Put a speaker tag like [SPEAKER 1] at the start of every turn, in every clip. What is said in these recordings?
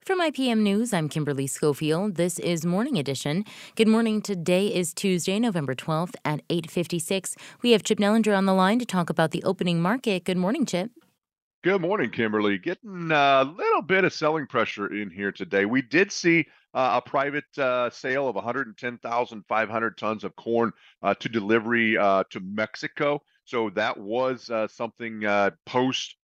[SPEAKER 1] From IPM News, I'm Kimberly Schofield. This is Morning Edition. Good morning. Today is Tuesday, November 12th at 8:56. We have Chip Nellinger on the line to talk about the opening market. Good morning, Chip.
[SPEAKER 2] Good morning, Kimberly. Getting a little bit of selling pressure in here today. We did see a private sale of 110,500 tons of corn to delivery to Mexico. So that was something post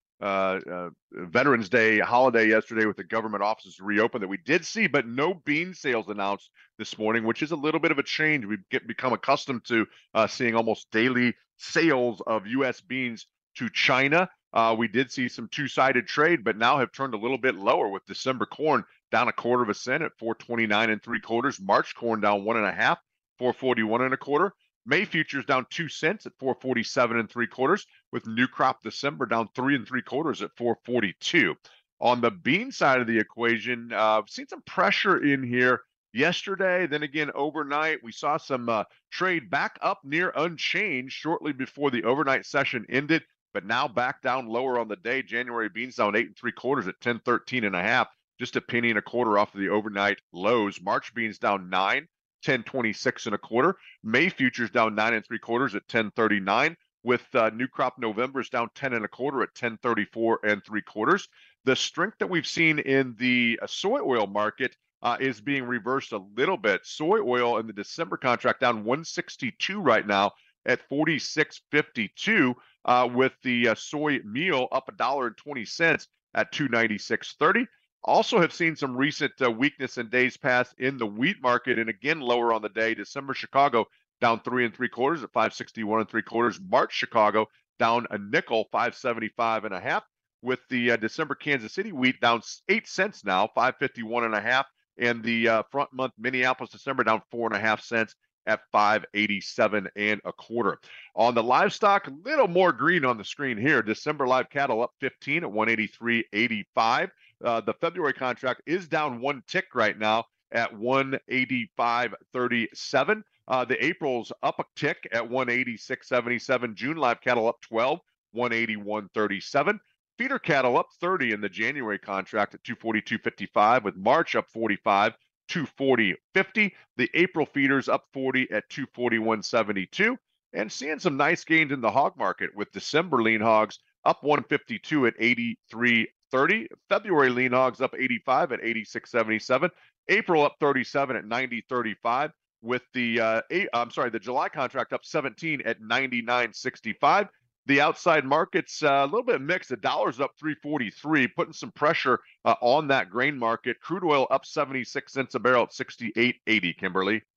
[SPEAKER 2] Veterans Day holiday yesterday with the government offices reopened that we did see, but no bean sales announced this morning, which is a little bit of a change. We've become accustomed to seeing almost daily sales of U.S. beans to China. We did see some two-sided trade, but now have turned a little bit lower with December corn down a quarter of a cent at 4.29 3/4. March corn down 1.5, 4.41 1/4. May futures down 2 cents at 4.47 3/4, with new crop December down 3 3/4 at 4.42. On the bean side of the equation, we've seen some pressure in here yesterday. Then again, overnight, we saw some trade back up near unchanged shortly before the overnight session ended, but now back down lower on the day. January beans down 8 3/4 at 10.13 1/2, just a penny and a quarter off of the overnight lows. March beans down 9, 10.26 1/4. May futures down 9 3/4 at 10.39, with new crop November's down 10 1/4 at 10.34 3/4. The strength that we've seen in the soy oil market is being reversed a little bit. Soy oil in the December contract down 162 right now at 46.52, with the soy meal up $1.20 at 296.30. Also have seen some recent weakness in days past in the wheat market, and again lower on the day. December Chicago down 3 3/4 at 5.61 3/4. March Chicago down a nickel, 5.75 1/2, with the December Kansas City wheat down 8 cents now, 5.51 1/2, and the front month Minneapolis December down 4.5 cents at 5.87 1/4. On the livestock, a little more green on the screen here. December live cattle up 15 at 183.85. The February contract is down one tick right now at 185.37. The April's up a tick at 186.77. June live cattle up 12, 181.37. Feeder cattle up 30 in the January contract at 242.55, with March up 45, 240.50. The April feeders up 40 at 241.72, and seeing some nice gains in the hog market, with December lean hogs up 152 at 83.30. February lean hogs up 85 at 86.77. April up 37 at 90.35, with the July contract up 17 at 99.65. The outside market's a little bit mixed. The dollar's up 3.43, putting some pressure on that grain market. Crude oil up 76 cents a barrel at 68.80, Kimberly.